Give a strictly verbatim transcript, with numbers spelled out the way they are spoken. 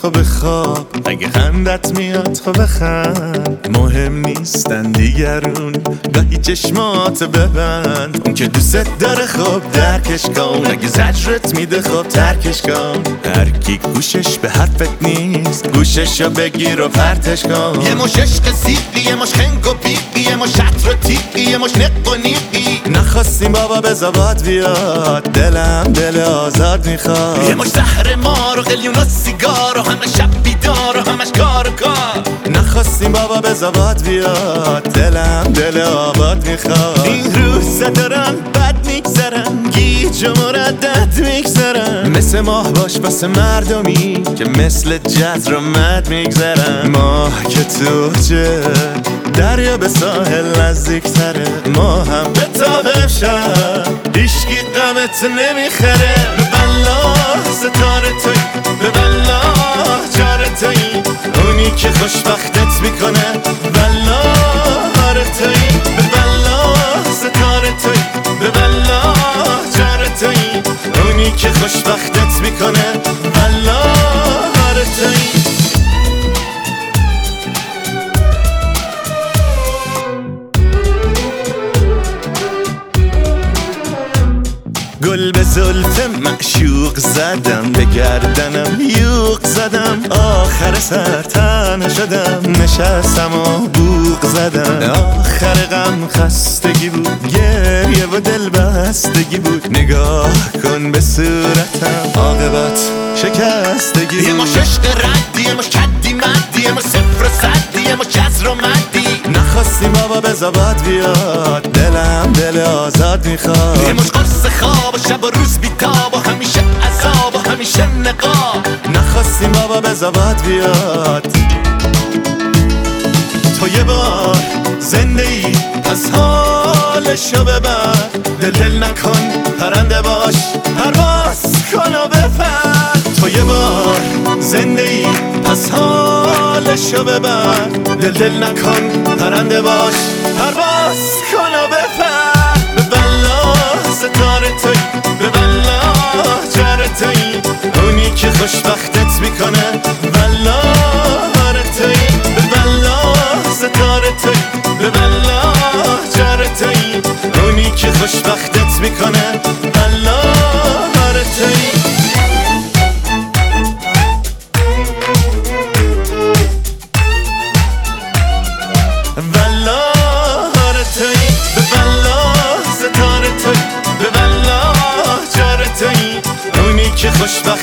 خب بخواب، اگه خندت میاد خب بخند. مهم نیستن دیگرون، گاهی چشمات ببند. اون که دوست داره خب درکش کن، اگه زجرت میده خب ترکش کن. هر کی گوشش به حرفت نیست، گوششو بگیر و پرتش کن. یه مش عشق زیقی، یه مش خنگ و بیقی، یه مش شطر و تیقی، یه مش نق و نیقی. نخواستیم بابا بزابات بیاد، دلم دل آزاد میخواد. یه مش زهر مار و قلیون و سیگار و همه شب بیدار و همش کار و کار. نخواستیم بابا بزابات بیاد، دلم دل آباد میخواد. این روزا دارن بد میگذرن، گیج و مردد میگذرن. مثل ماه باش واسه مردمی که مثل جزر و مد میگذرن. ماه که تو چه دریا به ساحل نزدیک تره، ما هم به تابه شد هیشگی غمت نمیخره. به والله ستاره توی، به والله جاره توی، اونی که خوشبختت میکنه. والله آره توی، به والله ستاره توی، به والله جاره توی، اونی که خوشبختت میکنه. والله آره توی. گل به زلف معشوق زدم، به گردنم یوق زدم. آخر سر تنه شدم، نشستم و بوق زدم. آخر غم خستگی بود، گریه و دل بستگی بود. نگاه کن به صورتم، عاقبت شکستگی بود. یه مش عشق ردی، یه مش کدی مدی، یه مش صفر و صدی، یه مش جزر و مدی. نخواستیم بابا بزابات بیاد، دلم دل آزاد میخواد. یه مش قرص خواب و شب و روز بیتاب و همیشه عذاب و همیشه نقاب. نخواستیم بابا بزابات بیاد. تو یه بار زنده ای، پس حالشو ببر. دل دل نکن پرنده باش، پرواز کن و بپر. تو یه بار زنده ای، پس حالشو ببر. دل دل نکن پرنده باش، پرواز کن و بپر. به والله ستاره توی، به والله جاره توی، اونی که خوشبختت میکنه. والله آره توی، به والله ستاره توی، به والله جاره توی، اونی که خوشبختت میکنه. والله آره توی. والله آره توی، به والله ستاره توی، به والله جاره توی، اونی که خوشبخت